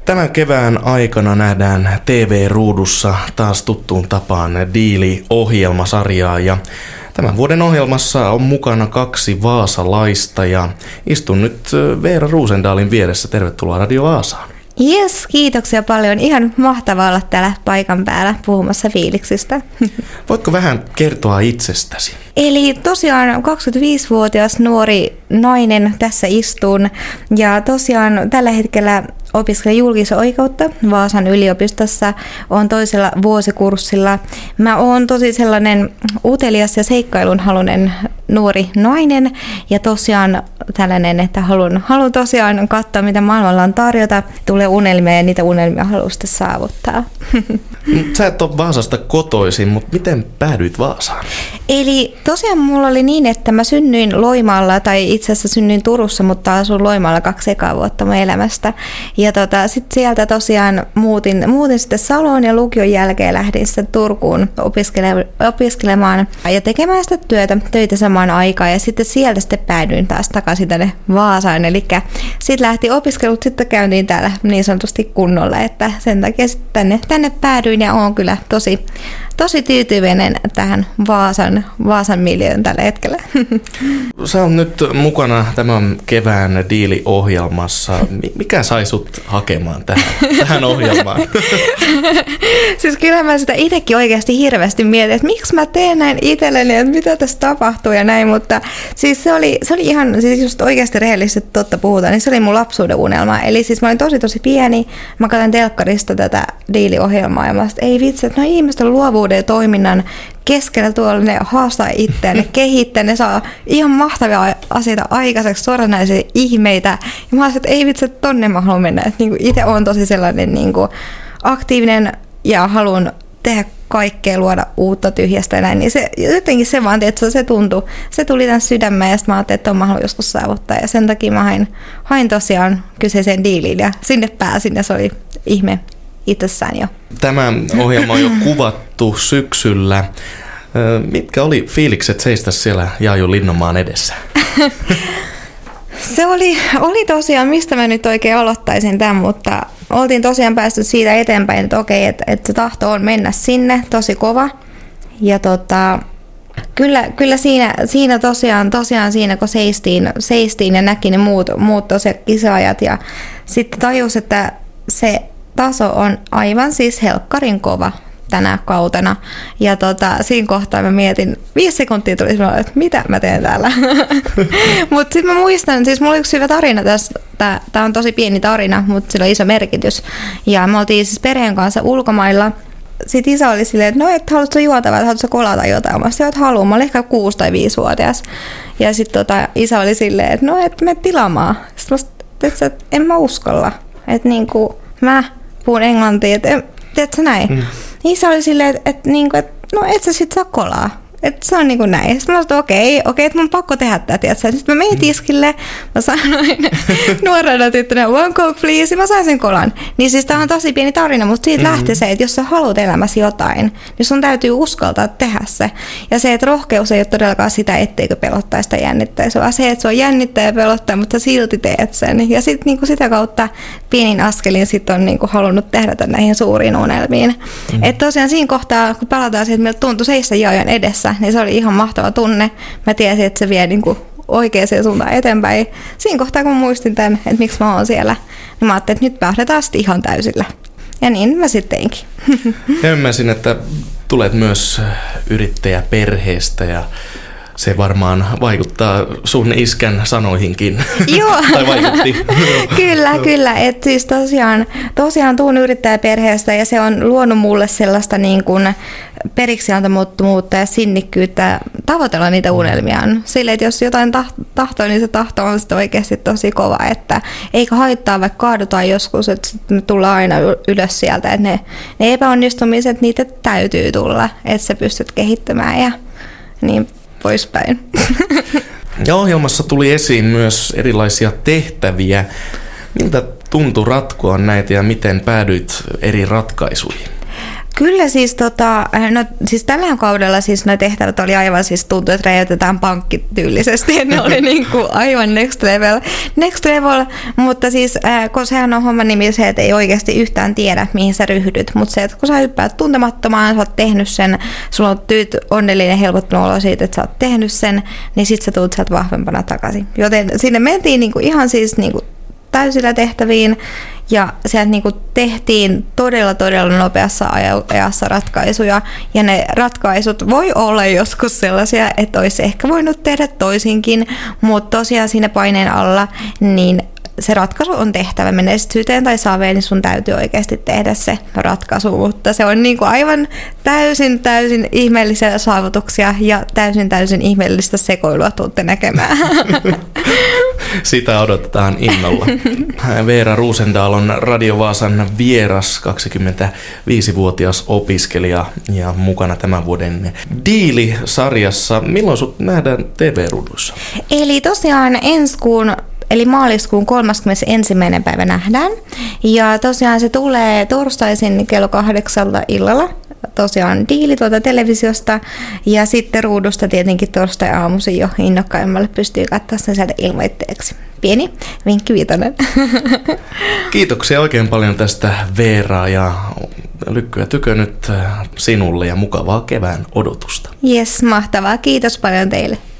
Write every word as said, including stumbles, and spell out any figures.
Tämän kevään aikana nähdään T V-ruudussa taas tuttuun tapaan Diili-ohjelmasarjaa ja tämän vuoden ohjelmassa on mukana kaksi vaasalaista ja istun nyt Veera Roosendalin vieressä. Tervetuloa Radio Vaasaan. Jes, kiitoksia paljon. Ihan mahtavaa olla täällä paikan päällä puhumassa fiiliksistä. Voitko vähän kertoa itsestäsi? Eli tosiaan kaksikymmentäviisivuotias nuori nainen tässä istun ja tosiaan tällä hetkellä opiskelen julkisoikeutta Vaasan yliopistossa, olen toisella vuosikurssilla. Mä oon tosi sellainen utelias ja seikkailunhaluinen nuori nainen ja tosiaan tällainen, että haluan, haluan tosiaan katsoa, mitä maailmalla on tarjota. Tulee unelmia ja niitä unelmia haluan sitten saavuttaa. Sä et ole Vaasasta kotoisin, mutta miten päädyit Vaasaan? Eli tosiaan mulla oli niin, että mä synnyin Loimaalla, tai itse asiassa synnyin Turussa, mutta asun Loimaalla kaksi ekaa vuotta mun elämästä. Ja tota, sitten sieltä tosiaan muutin, muutin sitten Saloon ja lukion jälkeen lähdin sitten Turkuun opiskele, opiskelemaan ja tekemään sitä työtä, töitä samaan aikaan. Ja sitten sieltä sitten päädyin taas takaisin tänne Vaasaan. Eli sitten lähti opiskelut, sitten käyntiin täällä niin sanotusti kunnolla, että sen takia sitten tänne, tänne päädyin ja olen kyllä tosi, tosi tyytyväinen tähän Vaasan, Vaasan miljöön tällä hetkellä. Sä oot nyt mukana tämän kevään Diili-ohjelmassa. Mikä sai sut hakemaan tähän, tähän ohjelmaan? Siis kyllä mä sitä itsekin oikeasti hirveästi mietin, että miksi mä teen näin itselleni, että mitä tässä tapahtuu ja näin, mutta siis se oli, se oli ihan, siis just oikeasti rehellisesti totta puhutaan, niin se oli mun lapsuuden unelma. Eli siis mä olin tosi tosi pieni, mä katsoin telkkarista tätä Diili-ohjelmaa ja mä sanoin, että ei vitsi, että no ihmisten luovuuden ja toiminnan keskellä tuolla ne haastaa itseään, ne kehittää, ne saa ihan mahtavia asioita aikaiseksi, suoranaisia ihmeitä. Ja mä olisin, että ei vitsi, että tonne mä haluan mennä. Että niinku itse olen tosi sellainen niinku aktiivinen ja haluan tehdä kaikkea, luoda uutta tyhjästä ja näin. Niin se, jotenkin se vaan, että se tuntui, se tuli tämän sydämään ja sitten mä ajattelin, että on mä haluan joskus saavuttaa. Ja sen takia mä hain, hain tosiaan kyseiseen diiliin ja sinne pääsin ja se oli ihme itsessään jo. Tämä ohjelma on jo kuvattu syksyllä. Mitkä oli fiilikset seistä siellä Jaaju Linnonmaan edessä? Se oli, oli tosiaan, mistä mä nyt oikein aloittaisin tämän, mutta oltiin tosiaan päästy siitä eteenpäin, että okei, että, että se tahto on mennä sinne tosi kova. Ja tota, kyllä, kyllä siinä, siinä tosiaan, tosiaan siinä, kun seistiin, seistiin ja näki ne muut, muut tosiaan kisaajat ja sitten tajus, että se taso on aivan siis helkkarin kova tänä kautena. Ja tota, siinä kohtaa mä mietin, viisi sekuntia tuli semmoinen, että mitä mä teen täällä. Mutta sitten mä muistan, siis mulla oli yksi hyvä tarina tästä. Tää on tosi pieni tarina, mutta sillä on iso merkitys. Ja me oltiin siis perheen kanssa ulkomailla. Sitten isä oli silleen, että no, että haluatko juotavaa, että haluatko kolata jotain. Mä sanoin, että haluan. Mä olin ehkä kuusi- tai viisivuotias. Ja sitten tota, isä oli silleen, että no, että me tilaamaan. Sitten mä sanoin, että en mä uskalla. Että niinku, mä puhun englantia, että teetkö näin? Mm. Isä oli silleen, että, että, että, että no et sä sit saa kolaa. Että se on niin kuin näin. Sitten mä sanoin, että okei, okei, että mun on pakko tehdä tätä, tiedätkö? Sitten mä menin tiskille, mä sanoin nuorena tyttönä, one coke please, ja mä sain sen kolan. Niin siis tää on tosi pieni tarina, mutta siitä mm-hmm. lähtee se, että jos sä haluat elämässä jotain, niin sun täytyy uskaltaa tehdä se. Ja se, että rohkeus ei ole todellakaan sitä, etteikö pelottaisi tai jännittäisi, vaan se, että se on jännittää ja pelottaa, mutta sä silti teet sen. Ja sitten niin sitä kautta pienin askelin sit on niin kuin halunnut tehdä näihin suuriin unelmiin. Mm-hmm. Että tosiaan siinä kohtaa, kun palataan siihen, että meiltä tuntui seistä Jaajan edessä, niin se oli ihan mahtava tunne. Mä tiesin, että se vie niin kuin oikeaan suuntaan eteenpäin. Siinä kohtaa, kun mä muistin tämän, että miksi mä oon siellä, niin mä ajattelin, että nyt päähdetään sitten ihan täysillä. Ja niin mä sitten teinkin. Ymmärsin, että tulet myös yrittäjäperheestä ja se varmaan vaikuttaa sun iskän sanoihinkin. Joo. Tai vaikutti. Kyllä, kyllä. Et siis tosiaan, tosiaan tuun yrittäjäperheestä ja se on luonut mulle sellaista niin kuin periksiantamattomuutta ja sinnikkyyttä tavoitella niitä unelmiaan. Sille, että jos jotain tahtoo, niin se tahto on sitten oikeasti tosi kova. Että eikä haittaa, vaikka kaadutaan joskus, että me tullaan aina ylös sieltä. Että ne, ne epäonnistumiset, niitä täytyy tulla, että sä pystyt kehittämään ja niin poispäin. Ja ohjelmassa tuli esiin myös erilaisia tehtäviä. Miltä tuntui ratkoa näitä ja miten päädyit eri ratkaisuihin? Kyllä siis, tota, no, siis tällä kaudella siis noi tehtävät oli aivan siis tuntui, että räjäytetään pankkityylisesti ja ne oli niin kuin aivan next level, next level. Mutta siis äh, kun sehän on homman nimi se, että ei oikeasti yhtään tiedä mihin sä ryhdyt, mutta se, että kun sä hyppäät tuntemattomaan, sä oot tehnyt sen, sulla on tyyt onnellinen helpottunut olo siitä, että sä oot tehnyt sen, niin sit sä tulet sieltä vahvempana takaisin. Joten sinne mentiin niin kuin ihan siis niin kuin täysillä tehtäviin ja sieltä niin kuin tehtiin todella todella nopeassa ajassa ratkaisuja ja ne ratkaisut voi olla joskus sellaisia, että olisi ehkä voinut tehdä toisinkin, mutta tosiaan siinä paineen alla niin se ratkaisu on tehtävä. Menee syyteen tai saveen, niin sun täytyy oikeasti tehdä se ratkaisu, mutta se on niin kuin aivan täysin täysin ihmeellisiä saavutuksia ja täysin täysin ihmeellistä sekoilua tuutte näkemään. Sitä odotetaan innolla. Veera Rosendahl on Radio Vaasan vieras, kaksikymmentäviisivuotias opiskelija ja mukana tämän vuoden Diili-sarjassa. Milloin sut nähdään T V-ruuduissa? Eli tosiaan ensi kuun Eli maaliskuun kolmaskymmenesensimmäinen päivä nähdään. Ja tosiaan se tulee torstaisin kello kahdeksalta illalla. Tosiaan Diili tuolta televisiosta. Ja sitten ruudusta tietenkin torstai-aamuisin jo innokkaimmalle pystyy katsoa sen sieltä ilmoitteeksi. Pieni vinkki viitonen. Kiitoksia oikein paljon tästä Veera ja lykkyä tykö nyt sinulle ja mukavaa kevään odotusta. Jes, mahtavaa. Kiitos paljon teille.